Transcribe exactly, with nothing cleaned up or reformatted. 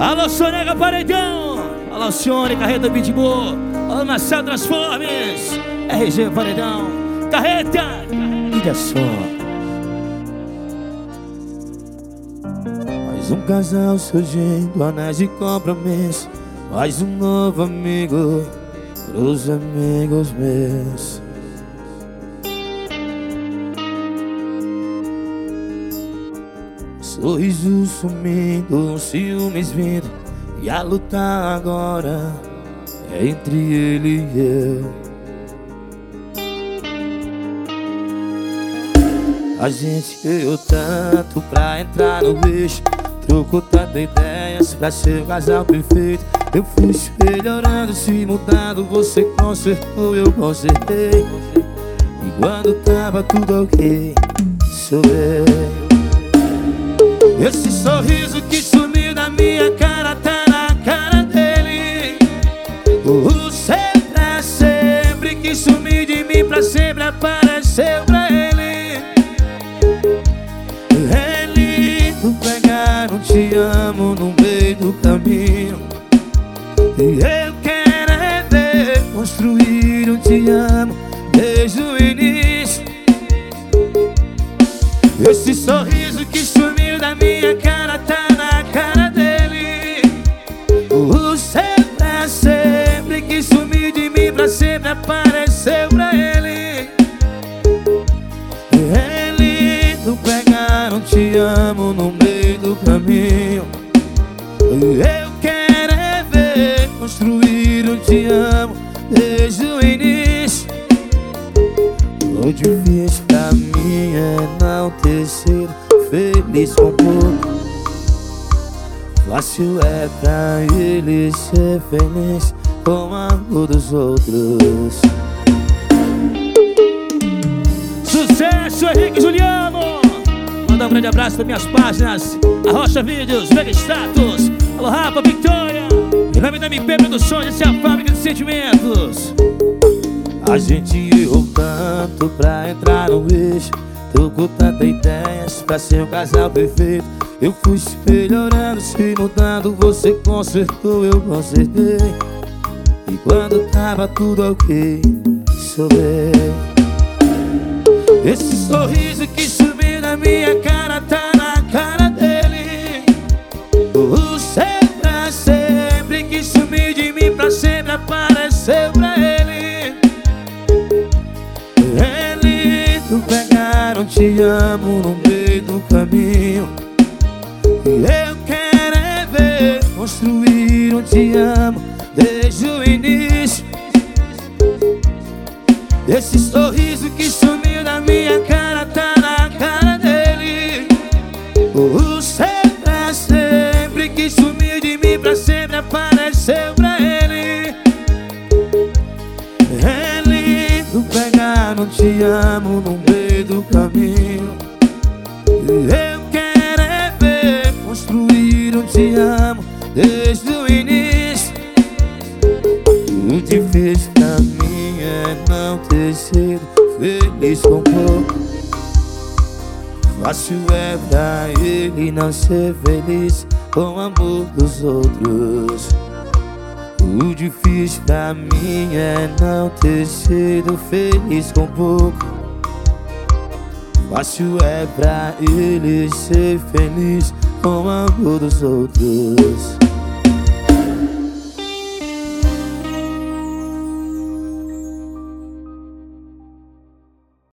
Alô, Sonega Paredão. Alô, Cione, Carreta Pitbull. Alô, Marcelo Transformes. R G Paredão. Carreta, ilha só. Mais um casal surgindo, anéis de compromisso. Mais um novo amigo pros amigos meus. Sorriso sumindo, ciúmes vindo, e a luta agora é entre ele e eu. A gente ganhou tanto pra entrar no eixo, trocou tantas ideias pra ser o casal perfeito. Eu fui se melhorando, se mudando, você consertou, eu consertei. E quando tava tudo ok, sou eu. Esse sorriso que sumiu da minha cara tá na cara dele. O ser pra sempre que sumiu de mim pra sempre apareceu pra ele. É lindo pegar um te amo no meio do caminho. E eu quero é ver construir um te amo desde o início. Esse sorriso que sumiu da minha cara tá na cara dele. O ser pra sempre que sumiu de mim pra sempre apareceu pra ele. É lindo pegar um te amo no meio do caminho. Eu quero é ver construir um te amo desde o início. O difícil pra mim é não ter sido feliz com pouco. Fácil é pra ele ser feliz com o amor dos outros. Sucesso, Henrique Juliano. Mandar um grande abraço para minhas páginas Arrocha Vídeos, Mega Status. Alô, Rafa, Victoria. Em nome da M P Produções, essa é a fábrica de sentimentos. A gente errou tanto pra entrar no eixo, trocou tantas ideias pra ser um casal perfeito. Eu fui se melhorando, se mudando, você consertou, eu consertei. E quando tava tudo ok, sou eu. Esse sorriso que sumiu na minha cara tá na cara dele. O ser pra sempre que sumiu de mim pra sempre apareceu pra ele. É lindo pegar um te amo no meio do caminho. Eu quero é ver construir um te amo desde o início. Esse sorriso que sumiu da minha cara tá na cara dele. O ser pra sempre que sumiu de mim pra sempre apareceu pra ele. É lindo pegar um te amo no meio do caminho. Eu quero é ver construir um te amo desde o início. O difícil pra mim é não ter sido feliz com pouco. Fácil é pra ele não ser feliz com o amor dos outros. O difícil pra mim é não ter sido feliz com pouco. Fácil é pra ele ser feliz com o amor dos outros.